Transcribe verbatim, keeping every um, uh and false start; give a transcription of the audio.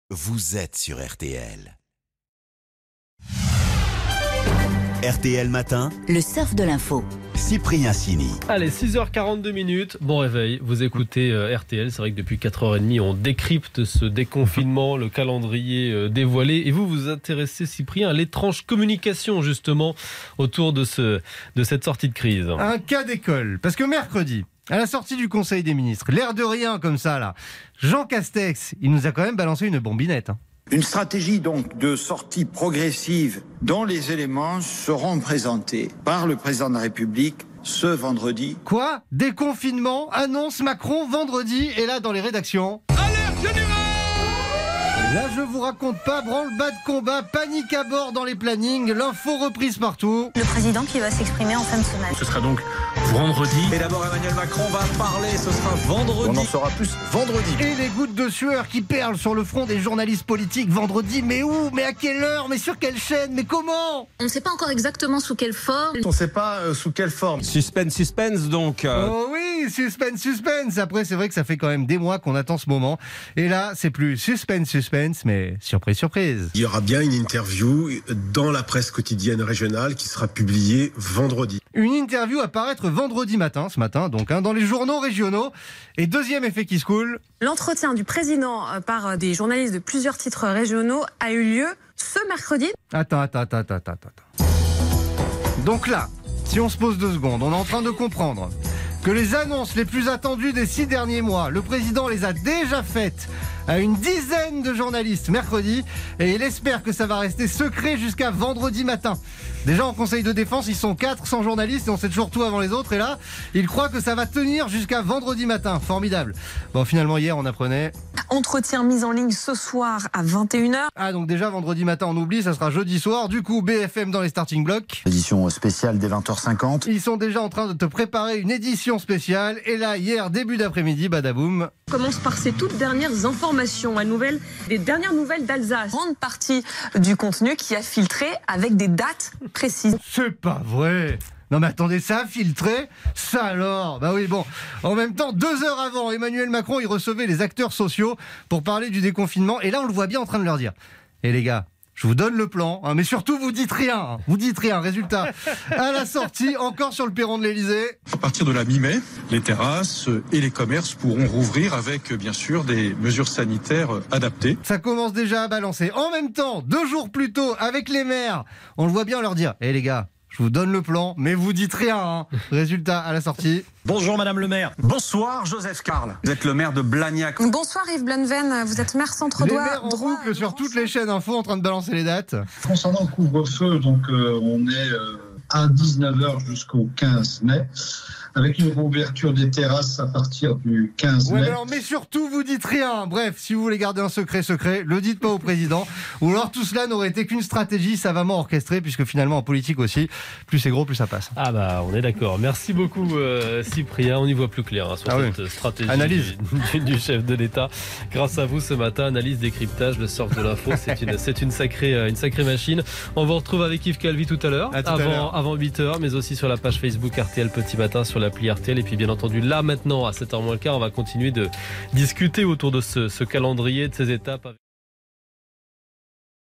Vous êtes sur R T L. R T L Matin, le surf de l'info. Cyprien Sini. Allez, six heures quarante-deux minutes, bon réveil, vous écoutez euh, R T L, c'est vrai que depuis quatre heures trente, on décrypte ce déconfinement, le calendrier euh, dévoilé, et vous vous intéressez, Cyprien, à l'étrange communication justement autour de, ce, de cette sortie de crise. Un cas d'école, parce que mercredi, à la sortie du Conseil des ministres, l'air de rien comme ça là, Jean Castex, il nous a quand même balancé une bombinette. Hein. Une stratégie donc de sortie progressive dont les éléments seront présentés par le président de la République ce vendredi. Quoi ? Déconfinement, annonce Macron vendredi, et là dans les rédactions... Alerte générale ! Là je vous raconte pas, branle-bas de combat, panique à bord dans les plannings, l'info reprise partout. Le président qui va s'exprimer en fin de semaine. Ce sera donc vendredi. Et d'abord Emmanuel Macron va parler, ce sera vendredi. On en saura plus vendredi. Et les gouttes de sueur qui perlent sur le front des journalistes politiques vendredi. Mais où ? Mais à quelle heure ? Mais sur quelle chaîne ? Mais comment ? On ne sait pas encore exactement sous quelle forme. On ne sait pas euh, sous quelle forme. Suspense, suspense donc. Euh... Oh oui, suspense, suspense. Après, c'est vrai que ça fait quand même des mois qu'on attend ce moment. Et là, c'est plus suspense, suspense, mais surprise, surprise. Il y aura bien une interview dans la presse quotidienne régionale qui sera publiée vendredi. Une interview à paraître vendredi matin, ce matin, donc, hein, dans les journaux régionaux. Et deuxième effet qui se coule. L'entretien du président par des journalistes de plusieurs titres régionaux a eu lieu ce mercredi. Attends, attends, attends, attends, attends, attends. Donc là, si on se pose deux secondes, on est en train de comprendre que les annonces les plus attendues des six derniers mois, le président les a déjà faites à une dizaine de journalistes mercredi, et il espère que ça va rester secret jusqu'à vendredi matin. Déjà en conseil de défense, ils sont quatre cents journalistes et on sait toujours tout avant les autres, et là, il croit que ça va tenir jusqu'à vendredi matin. Formidable. Bon, finalement, hier, on apprenait... Entretien mis en ligne ce soir à vingt et une heures. Ah, donc déjà, vendredi matin, on oublie, ça sera jeudi soir. Du coup, B F M dans les starting blocks. Édition spéciale dès vingt heures cinquante. Ils sont déjà en train de te préparer une édition spéciale. Et là, hier, début d'après-midi, badaboum. On commence par ces toutes dernières informations, à nouvelle, des dernières nouvelles d'Alsace. Grande partie du contenu qui a filtré avec des dates précises. C'est pas vrai. Non mais attendez, ça a filtré ? Ça alors ? Bah oui, bon. En même temps, deux heures avant, Emmanuel Macron, il recevait les acteurs sociaux pour parler du déconfinement. Et là, on le voit bien en train de leur dire. Eh les gars, je vous donne le plan, hein, mais surtout, vous dites rien. Hein, vous dites rien. Résultat, à la sortie, encore sur le perron de l'Elysée. À partir de la mi-mai, les terrasses et les commerces pourront rouvrir avec, bien sûr, des mesures sanitaires adaptées. Ça commence déjà à balancer. En même temps, deux jours plus tôt, avec les maires, on le voit bien leur dire. Eh les gars, je vous donne le plan, mais vous dites rien. Hein. Résultat, à la sortie. Bonjour Madame le maire. Bonsoir Joseph Carle. Vous êtes le maire de Blagnac. Bonsoir Yves Blenven, vous êtes maire centre-droit. Les maires en boucle sur toutes les chaînes info en train de balancer les dates. Concernant le couvre-feu, donc euh, on est euh, à dix-neuf heures jusqu'au quinze mai. Avec une réouverture des terrasses à partir du quinze mai. Ouais, mais, alors, mais surtout, vous dites rien. Bref, si vous voulez garder un secret secret, le dites pas au président. Ou alors tout cela n'aurait été qu'une stratégie savamment orchestrée, puisque finalement en politique aussi, plus c'est gros, plus ça passe. Ah bah, on est d'accord. Merci beaucoup euh, Cyprien. On y voit plus clair hein, sur ah cette oui. stratégie Analyse. Du, du, du chef de l'État. Grâce à vous ce matin, analyse, décryptage, le surf de l'info. C'est une, c'est une sacrée, une sacrée machine. On vous retrouve avec Yves Calvi tout à l'heure, à tout avant, à l'heure. avant huit heures, mais aussi sur la page Facebook R T L Petit Matin, sur l'appli R T L. Et puis bien entendu, là maintenant, à sept heures moins le quart, on va continuer de discuter autour de ce, ce calendrier, de ces étapes.